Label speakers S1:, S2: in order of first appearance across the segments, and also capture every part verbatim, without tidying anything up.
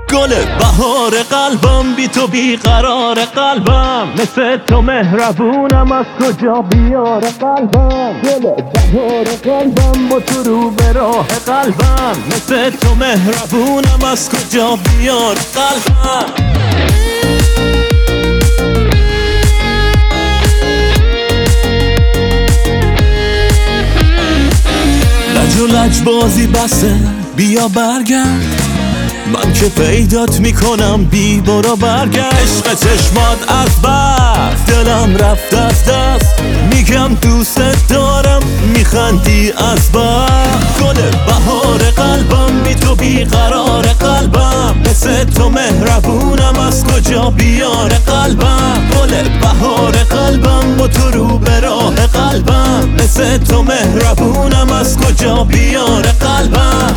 S1: گل بهار قلبم، بی تو بی قرار قلبم، مثل تو مهربونم از کجا بیار قلبم. گل بهار قلبم، با تو رو به راه قلبم، مثل تو مهربونم از کجا بیار قلبم. لج و لج بازی بسه، بیا برگرد، من که پیدات میکنم بی برو برگشت. عشق چشمات از بس دلم رفت از دست، میگم دوست دارم میخندی از بس. گل بهار قلبم، بی تو بی قرار قلبم، مثل تو مهربونم از کجا بیار قلبم. گل بهار قلبم، با تو رو به راه قلبم، مثل تو مهربونم از کجا بیار قلبم.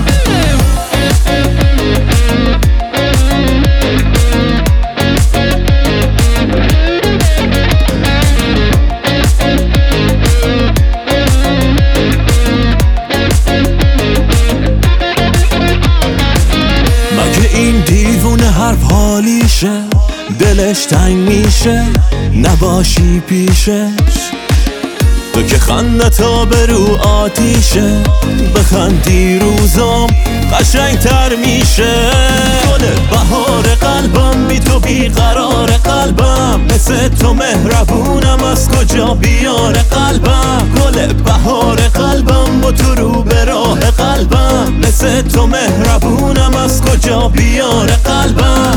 S1: این دیوونه حرف حالیشه، دلش تنگ میشه نباشی پیشش. تو که خندت تا به رو آتیشه، بخندی روزم قشنگ تر میشه. گل بهار قلبم، بی تو بی قرار قلبم، مثل تو مهربونم از کجا بیار قلبم. گل بهار قلبم، با تو رو به راه قلبم، مثل تو مهربونم از کجا بیار قلبم.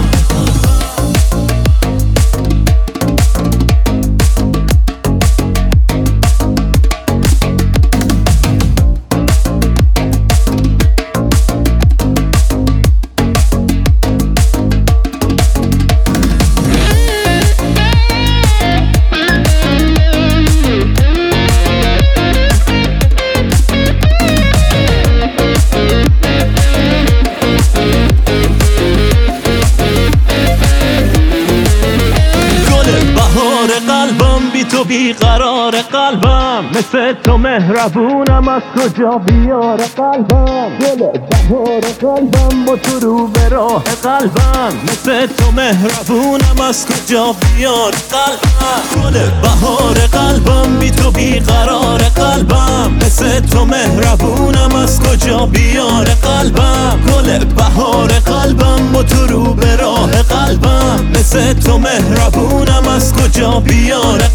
S1: قلبم، بی تو بی قرار قلبم، مثل تو مهربونم از کجا بیار قلبم. گل بهار قلبم، با تو رو به راه قلبم، مثل تو مهربونم از کجا بیار قلبم. گل بهار قلبم، بی تو بی قرار قلبم، مثل تو مهربونم از کجا بیار قلبم. گل بهار قلبم، با تو رو به راه قلبم، مثل تو مهربونم از کجا بیار